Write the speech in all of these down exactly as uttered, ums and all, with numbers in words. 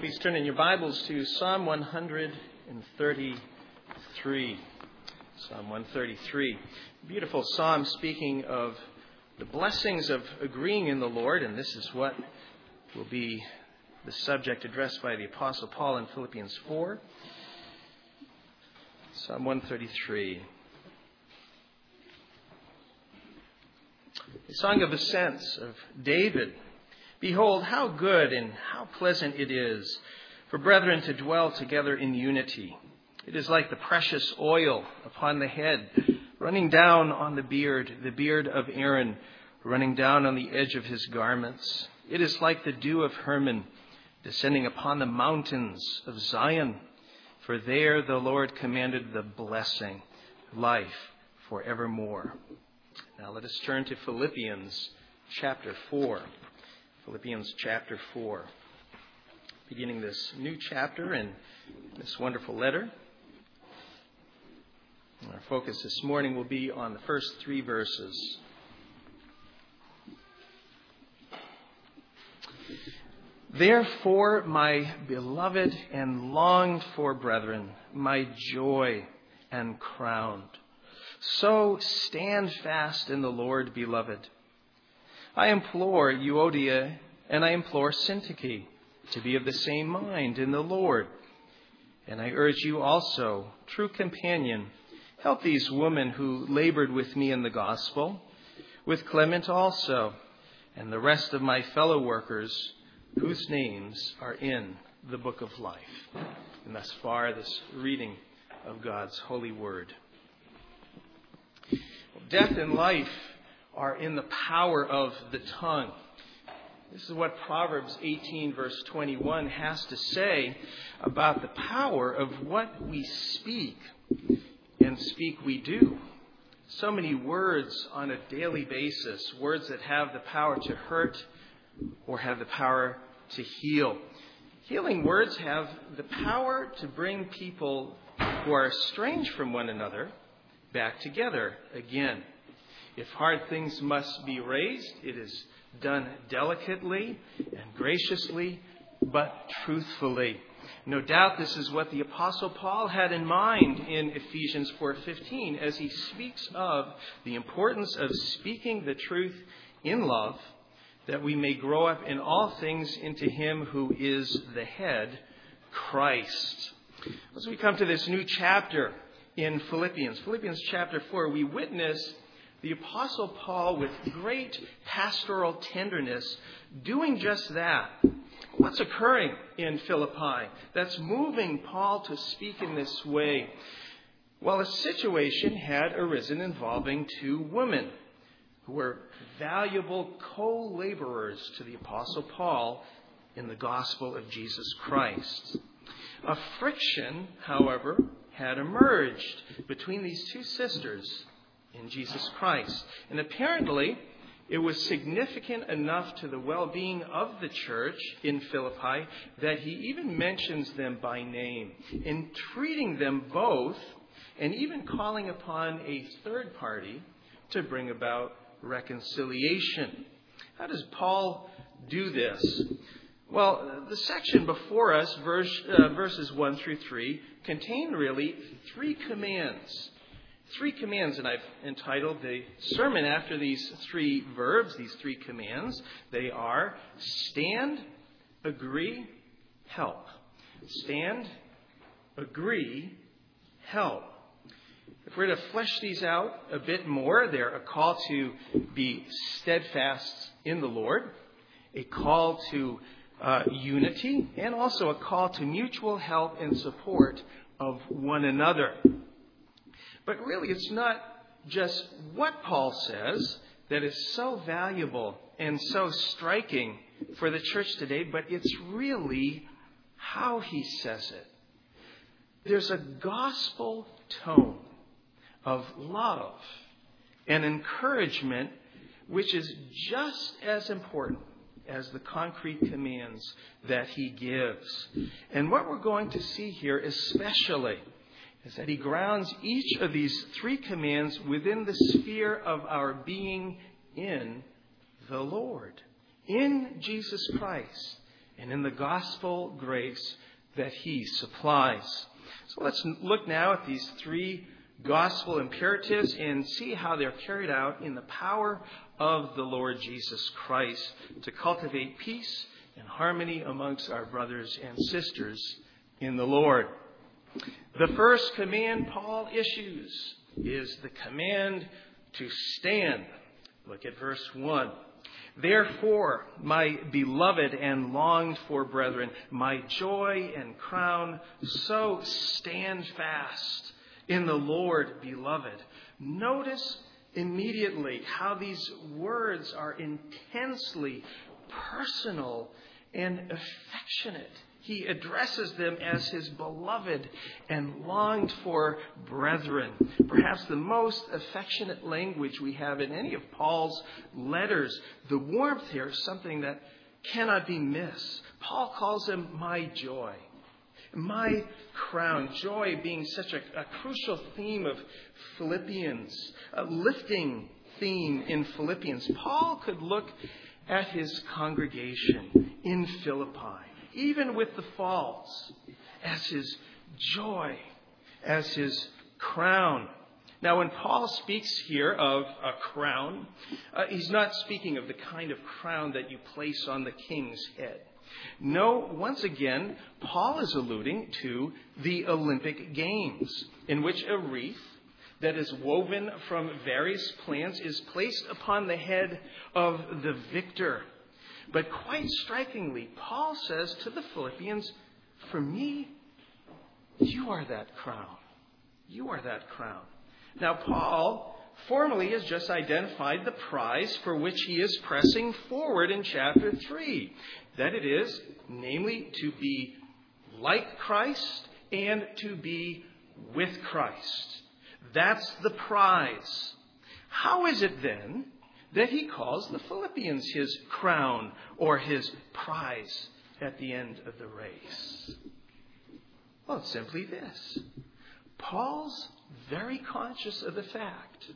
Please turn in your Bibles to Psalm one thirty-three. Psalm one thirty-three. Beautiful psalm speaking of the blessings of agreeing in the Lord, and this is what will be the subject addressed by the Apostle Paul in Philippians four. Psalm one thirty-three. A song of ascents of David. Behold, how good and how pleasant it is for brethren to dwell together in unity. It is like the precious oil upon the head, running down on the beard, the beard of Aaron, running down on the edge of his garments. It is like the dew of Hermon, descending upon the mountains of Zion. For there the Lord commanded the blessing, life forevermore. Now let us turn to Philippians chapter four. Philippians chapter four. Beginning this new chapter in this wonderful letter. Our focus this morning will be on the first three verses. Therefore, my beloved and longed for brethren, my joy and crown, so stand fast in the Lord, beloved. I implore Euodia and I implore Syntyche to be of the same mind in the Lord. And I urge you also, true companion, help these women who labored with me in the gospel, with Clement also, and the rest of my fellow workers whose names are in the book of life. And thus far, this reading of God's holy word. Death and life are in the power of the tongue. This is what Proverbs eighteen verse twenty-one has to say about the power of what we speak, and speak we do. So many words on a daily basis, words that have the power to hurt or have the power to heal. Healing words have the power to bring people who are estranged from one another back together again. If hard things must be raised, it is done delicately and graciously, but truthfully. No doubt this is what the Apostle Paul had in mind in Ephesians four fifteen as he speaks of the importance of speaking the truth in love, that we may grow up in all things into him who is the head, Christ. As we come to this new chapter in Philippians, Philippians chapter four, we witness the Apostle Paul, with great pastoral tenderness, doing just that. What's occurring in Philippi that's moving Paul to speak in this way? Well, a situation had arisen involving two women who were valuable co-laborers to the Apostle Paul in the gospel of Jesus Christ. A friction, however, had emerged between these two sisters in Jesus Christ. And apparently, it was significant enough to the well-being of the church in Philippi that he even mentions them by name, entreating them both, and even calling upon a third party to bring about reconciliation. How does Paul do this? Well, the section before us, verse, uh, verses one through three, contain really three commands. Three commands, and I've entitled the sermon after these three verbs, these three commands. They are stand, agree, help. Stand, agree, help. If we're to flesh these out a bit more, they're a call to be steadfast in the Lord, a call to uh, unity, and also a call to mutual help and support of one another. But really, it's not just what Paul says that is so valuable and so striking for the church today, but it's really how he says it. There's a gospel tone of love and encouragement, which is just as important as the concrete commands that he gives. And what we're going to see here especially is that he grounds each of these three commands within the sphere of our being in the Lord, in Jesus Christ, and in the gospel grace that he supplies. So let's look now at these three gospel imperatives and see how they're carried out in the power of the Lord Jesus Christ to cultivate peace and harmony amongst our brothers and sisters in the Lord. The first command Paul issues is the command to stand. Look at verse one. Therefore, my beloved and longed for brethren, my joy and crown, so stand fast in the Lord, beloved. Notice immediately how these words are intensely personal and affectionate. He addresses them as his beloved and longed for brethren. Perhaps the most affectionate language we have in any of Paul's letters. The warmth here is something that cannot be missed. Paul calls them my joy, my crown. Joy being such a, a crucial theme of Philippians, a lifting theme in Philippians. Paul could look at his congregation in Philippi, even with the faults, as his joy, as his crown. Now, when Paul speaks here of a crown, uh, he's not speaking of the kind of crown that you place on the king's head. No, once again, Paul is alluding to the Olympic Games, in which a wreath that is woven from various plants is placed upon the head of the victor. But quite strikingly, Paul says to the Philippians, for me, you are that crown. You are that crown. Now, Paul formally has just identified the prize for which he is pressing forward in chapter three. That it is, namely, to be like Christ and to be with Christ. That's the prize. How is it then that he calls the Philippians his crown or his prize at the end of the race? Well, it's simply this. Paul's very conscious of the fact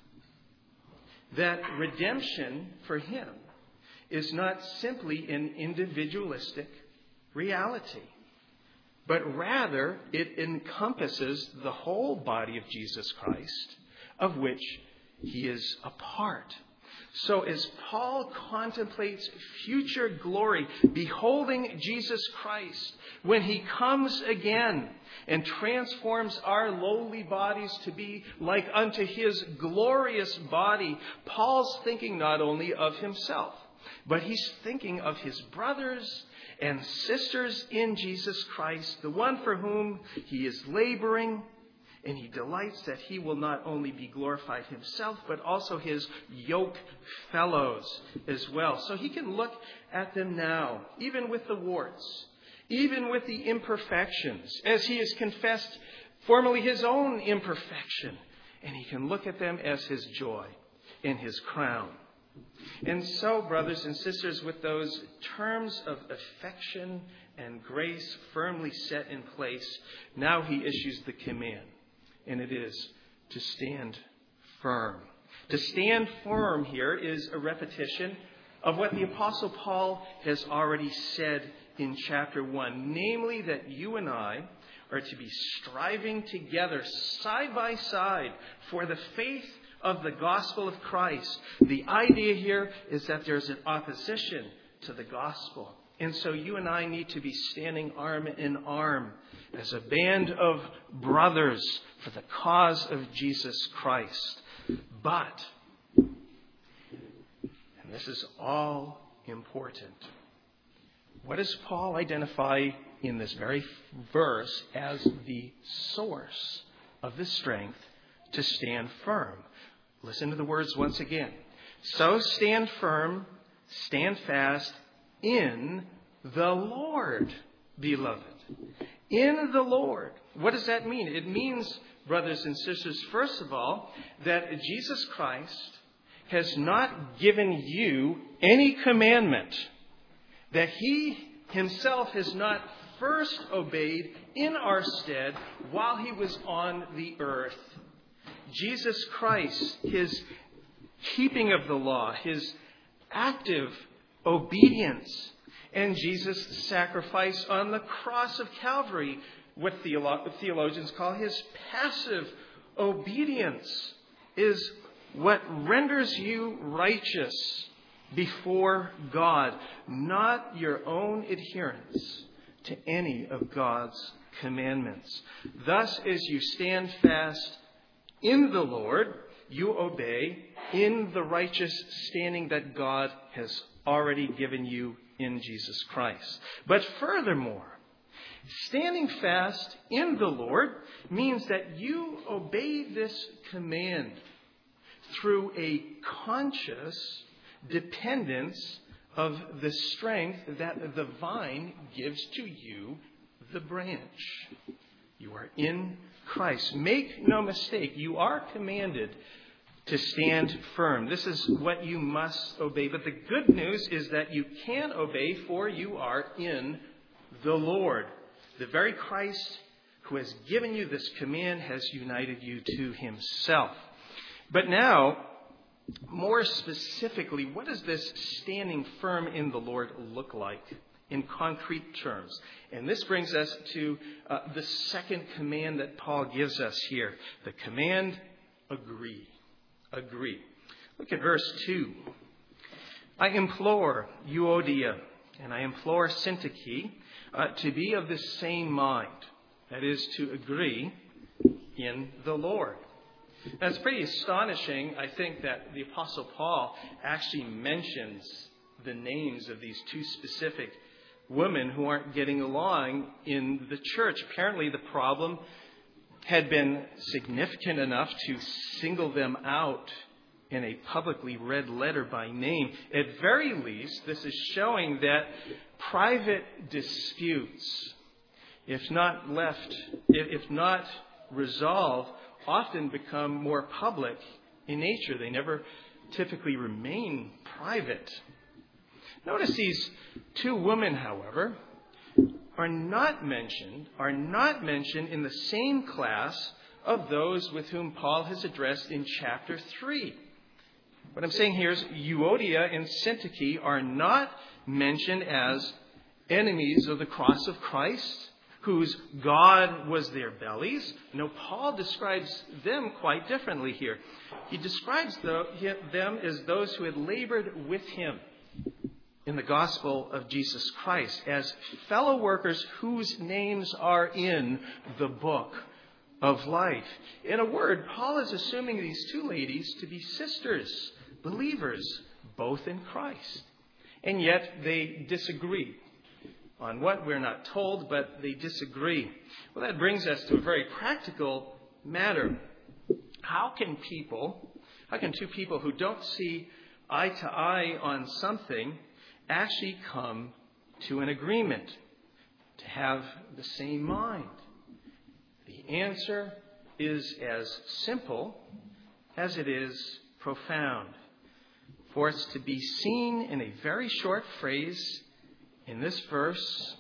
that redemption for him is not simply an individualistic reality, but rather it encompasses the whole body of Jesus Christ, of which he is a part. So as Paul contemplates future glory, beholding Jesus Christ when he comes again and transforms our lowly bodies to be like unto his glorious body, Paul's thinking not only of himself, but he's thinking of his brothers and sisters in Jesus Christ, the one for whom he is laboring. And he delights that he will not only be glorified himself, but also his yoke fellows as well. So he can look at them now, even with the warts, even with the imperfections, as he has confessed formerly his own imperfection. And he can look at them as his joy and his crown. And so, brothers and sisters, with those terms of affection and grace firmly set in place, now he issues the command. And it is to stand firm. To stand firm here is a repetition of what the Apostle Paul has already said in chapter one. Namely, that you and I are to be striving together side by side for the faith of the gospel of Christ. The idea here is that there's an opposition to the gospel. And so you and I need to be standing arm in arm as a band of brothers for the cause of Jesus Christ. But, and this is all important, what does Paul identify in this very verse as the source of the strength to stand firm? Listen to the words once again. So stand firm, stand fast in the Lord, beloved. In the Lord. What does that mean? It means, brothers and sisters, first of all, that Jesus Christ has not given you any commandment that he himself has not first obeyed in our stead while he was on the earth. Jesus Christ, his keeping of the law, his active obedience, and Jesus' sacrifice on the cross of Calvary, what theolo- theologians call his passive obedience, is what renders you righteous before God, not your own adherence to any of God's commandments. Thus, as you stand fast in the Lord, you obey in the righteous standing that God has already given you in Jesus Christ. But furthermore, standing fast in the Lord means that you obey this command through a conscious dependence of the strength that the vine gives to you, the branch. You are in Christ. Make no mistake, you are commanded to stand firm. This is what you must obey. But the good news is that you can obey, for you are in the Lord. The very Christ who has given you this command has united you to himself. But now, more specifically, what does this standing firm in the Lord look like in concrete terms? And this brings us to uh, the second command that Paul gives us here. The command, agree. Agree. Look at verse two. I implore Euodia and I implore Syntyche uh, to be of the same mind. That is, to agree in the Lord. Now, it's pretty astonishing, I think, that the Apostle Paul actually mentions the names of these two specific women who aren't getting along in the church. Apparently, the problem had been significant enough to single them out in a publicly read letter by name. At very least, this is showing that private disputes, if not left, if not resolved, often become more public in nature. They never typically remain private. Notice these two women, however, are not mentioned, are not mentioned in the same class of those with whom Paul has addressed in chapter three. What I'm saying here is Euodia and Syntyche are not mentioned as enemies of the cross of Christ, whose God was their bellies. No, Paul describes them quite differently here. He describes them as those who had labored with him in the gospel of Jesus Christ, as fellow workers whose names are in the book of life. In a word, Paul is assuming these two ladies to be sisters, believers, both in Christ. And yet they disagree. On what, we're not told, but they disagree. Well, that brings us to a very practical matter. How can people, how can two people who don't see eye to eye on something actually come to an agreement, to have the same mind? The answer is as simple as it is profound. For it's to be seen in a very short phrase in this verse,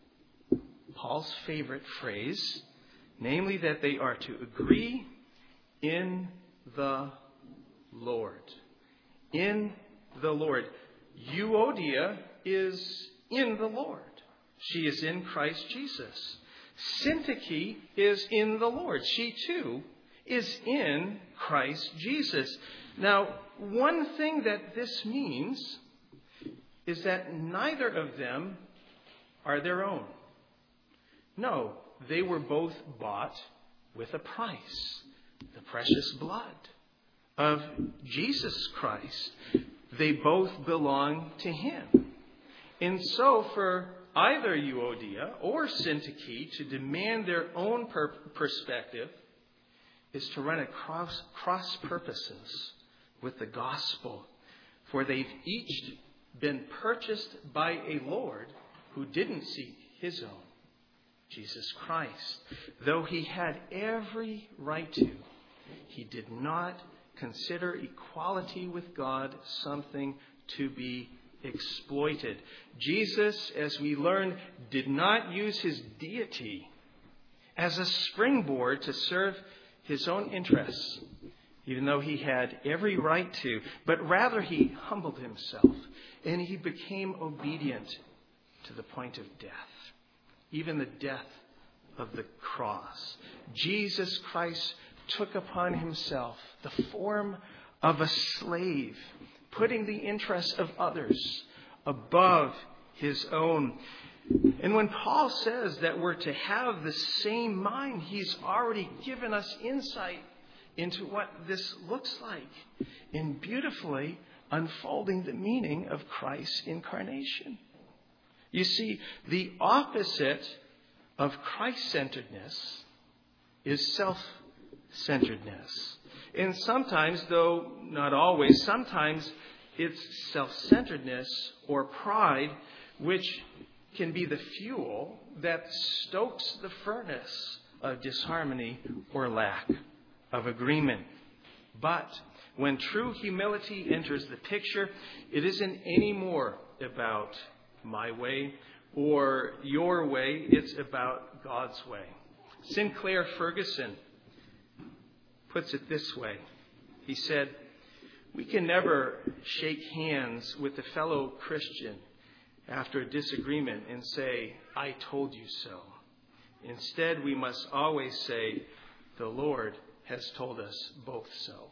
Paul's favorite phrase, namely that they are to agree in the Lord. In the Lord. Euodia is in the Lord. She is in Christ Jesus. Syntyche is in the Lord. She too is in Christ Jesus. Now, one thing that this means is that neither of them are their own. No, they were both bought with a price, the precious blood of Jesus Christ. They both belong to him. And so for either Euodia or Syntyche to demand their own per- perspective is to run at cross, cross purposes with the gospel. For they've each been purchased by a Lord who didn't seek his own, Jesus Christ. Though he had every right to, he did not consider equality with God something to be exploited. Jesus, as we learn, did not use his deity as a springboard to serve his own interests, even though he had every right to, but rather he humbled himself and he became obedient to the point of death, even the death of the cross. Jesus Christ took upon himself the form of a slave, putting the interests of others above his own. And when Paul says that we're to have the same mind, he's already given us insight into what this looks like in beautifully unfolding the meaning of Christ's incarnation. You see, the opposite of Christ-centeredness is self-centeredness. And sometimes, though not always, sometimes it's self-centeredness or pride which can be the fuel that stokes the furnace of disharmony or lack of agreement. But when true humility enters the picture, it isn't any more about my way or your way. It's about God's way. Sinclair Ferguson puts it this way. He said, "We can never shake hands with a fellow Christian after a disagreement and say, 'I told you so.' Instead, we must always say, 'The Lord has told us both so.'"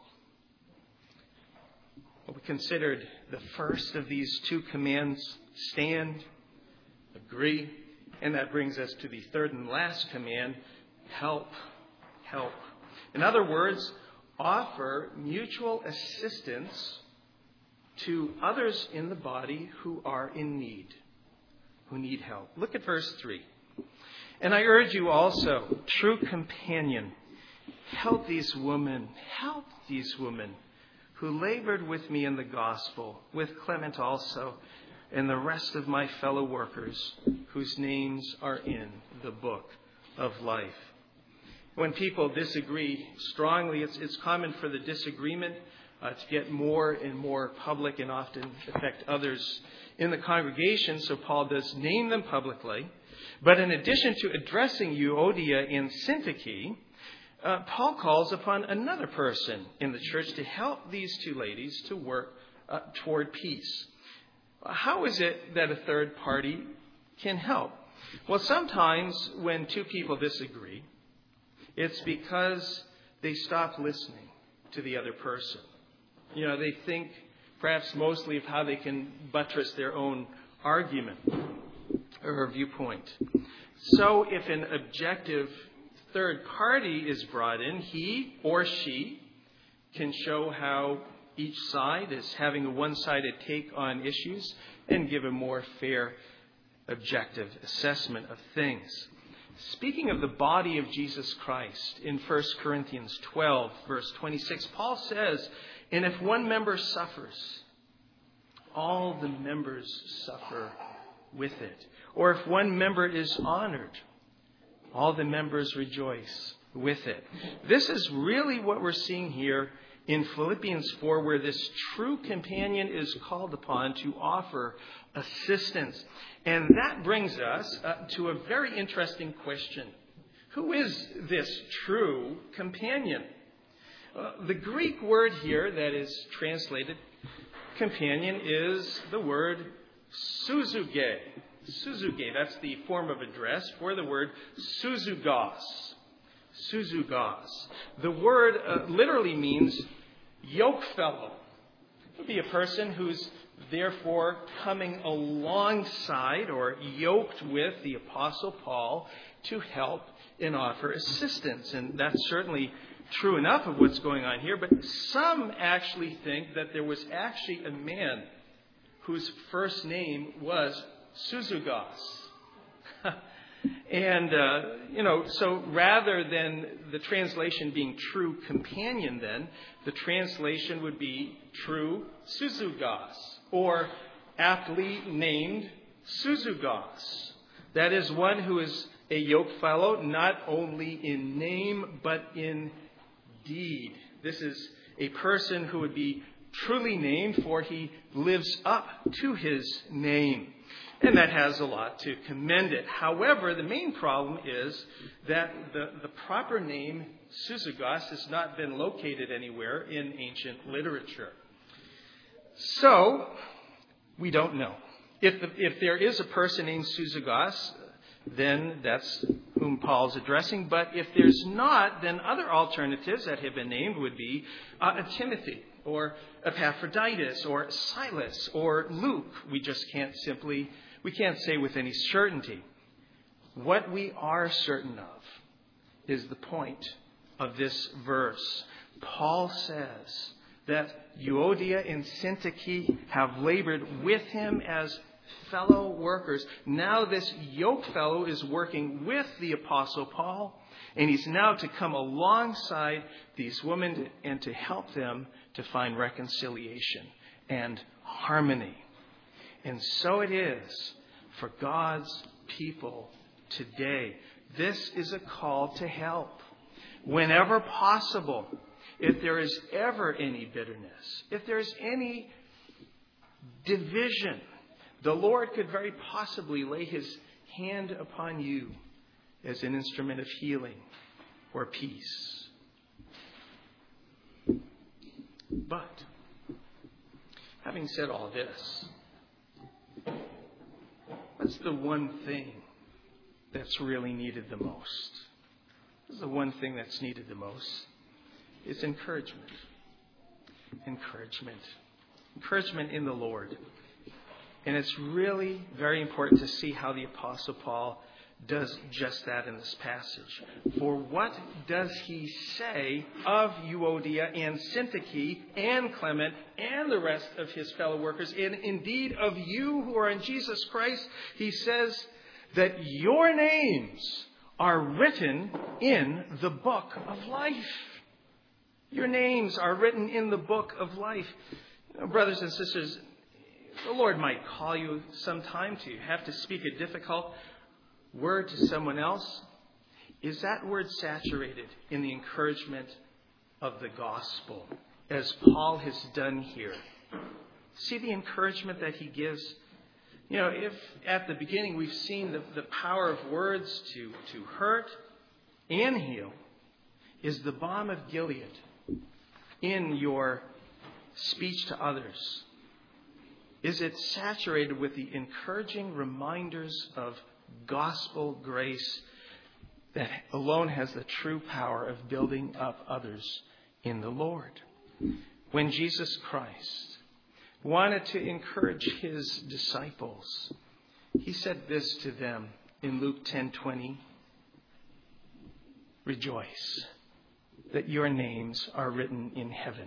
Well, we considered the first of these two commands, stand, agree, and that brings us to the third and last command, help, help. In other words, offer mutual assistance to others in the body who are in need, who need help. Look at verse three. "And I urge you also, true companion, help these women, help these women who labored with me in the gospel, with Clement also, and the rest of my fellow workers whose names are in the book of life." When people disagree strongly, it's, it's common for the disagreement uh, to get more and more public and often affect others in the congregation. So Paul does name them publicly. But in addition to addressing Euodia and Syntyche, uh, Paul calls upon another person in the church to help these two ladies to work uh, toward peace. How is it that a third party can help? Well, sometimes when two people disagree, it's because they stop listening to the other person. You know, they think perhaps mostly of how they can buttress their own argument or viewpoint. So if an objective third party is brought in, he or she can show how each side is having a one-sided take on issues and give a more fair, objective assessment of things. Speaking of the body of Jesus Christ, in First Corinthians twelve, verse twenty-six, Paul says, "And if one member suffers, all the members suffer with it. Or if one member is honored, all the members rejoice with it." This is really what we're seeing here in Philippians four, where this true companion is called upon to offer assistance. And that brings us uh, to a very interesting question. Who is this true companion? Uh, the Greek word here that is translated companion is the word suzuge. Suzuge, that's the form of address for the word suzugos. Suzugos. The word uh, literally means yoke fellow. It would be a person who's therefore coming alongside or yoked with the Apostle Paul to help and offer assistance. And that's certainly true enough of what's going on here. But some actually think that there was actually a man whose first name was Suzugos. And, uh, you know, so rather than the translation being true companion then, the translation would be true Suzugos, or aptly named Suzugos. That is one who is a yoke fellow, not only in name, but in deed. This is a person who would be truly named, for he lives up to his name. And that has a lot to commend it. However, the main problem is that the, the proper name, Suzugos, has not been located anywhere in ancient literature. So, we don't know. if, the, if there is a person named Susagos, then that's whom Paul's addressing. But if there's not, then other alternatives that have been named would be uh, Timothy or Epaphroditus or Silas or Luke. We just can't simply, we can't say with any certainty. What we are certain of is the point of this verse. Paul says that Euodia and Syntyche have labored with him as fellow workers. Now this yoke fellow is working with the Apostle Paul, and he's now to come alongside these women and to help them to find reconciliation and harmony. And so it is for God's people today. This is a call to help. Whenever possible, if there is ever any bitterness, if there is any division, the Lord could very possibly lay his hand upon you as an instrument of healing or peace. But, having said all this, what's the one thing that's really needed the most? This is the one thing that's needed the most. It's encouragement. Encouragement. Encouragement in the Lord. And it's really very important to see how the Apostle Paul does just that in this passage. For what does he say of Euodia and Syntyche and Clement and the rest of his fellow workers, and indeed of you who are in Jesus Christ? He says that your names are written in the book of life. Your names are written in the book of life. You know, brothers and sisters, the Lord might call you sometime to have to speak a difficult word to someone else. Is that word saturated in the encouragement of the gospel, as Paul has done here? See the encouragement that he gives. You know, if at the beginning we've seen the, the power of words to, to hurt and heal, is the balm of Gilead in your speech to others? Is it saturated with the encouraging reminders of gospel grace that alone has the true power of building up others in the Lord? When Jesus Christ wanted to encourage his disciples, he said this to them in Luke ten twenty. Rejoice that your names are written in heaven.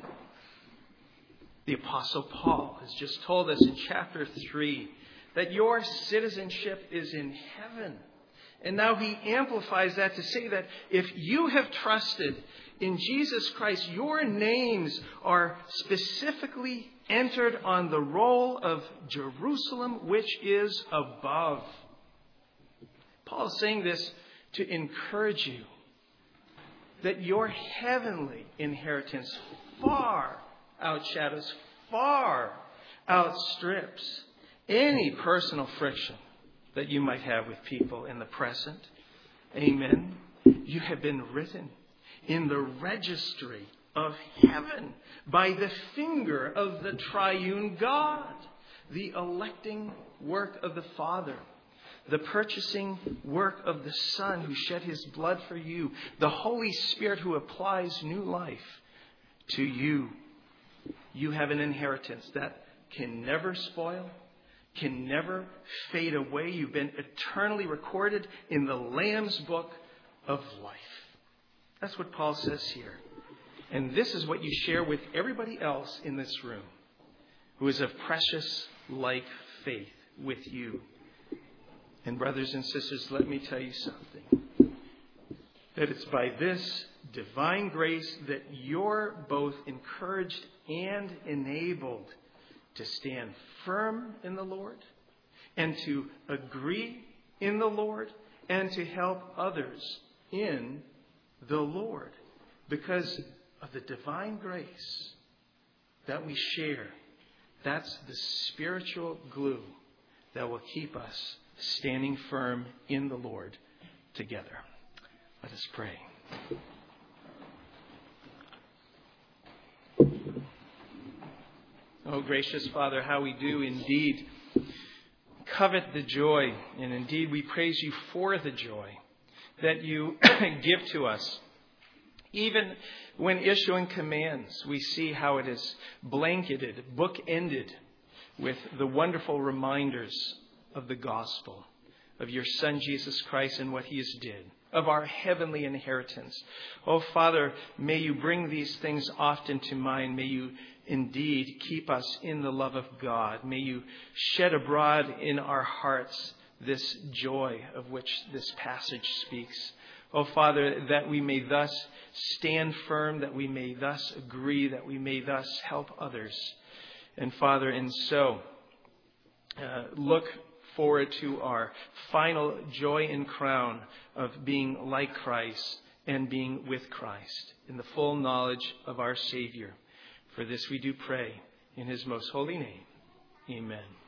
The Apostle Paul has just told us in chapter three that your citizenship is in heaven. And now he amplifies that to say that if you have trusted in Jesus Christ, your names are specifically entered on the roll of Jerusalem, which is above. Paul is saying this to encourage you that your heavenly inheritance far outshadows, far outstrips any personal friction that you might have with people in the present. Amen. You have been written in the registry of heaven by the finger of the triune God, the electing work of the Father, the purchasing work of the Son who shed his blood for you, the Holy Spirit who applies new life to you. You have an inheritance that can never spoil, can never fade away. You've been eternally recorded in the Lamb's book of life. That's what Paul says here. And this is what you share with everybody else in this room who is of precious like faith with you. And brothers and sisters, let me tell you something. That it's by this divine grace that you're both encouraged and enabled to stand firm in the Lord and to agree in the Lord and to help others in the Lord because of the divine grace that we share. That's the spiritual glue that will keep us standing firm in the Lord together. Let us pray. Oh, gracious Father, how we do indeed covet the joy, and indeed we praise you for the joy that you give to us. Even when issuing commands, we see how it is blanketed, bookended with the wonderful reminders of the gospel, of your Son, Jesus Christ, and what he has did, of our heavenly inheritance. Oh, Father, may you bring these things often to mind. May you indeed keep us in the love of God. May you shed abroad in our hearts this joy of which this passage speaks. Oh, Father, that we may thus stand firm, that we may thus agree, that we may thus help others. And Father, and so uh, look forward to our final joy and crown of being like Christ and being with Christ in the full knowledge of our Savior. For this we do pray in his most holy name. Amen.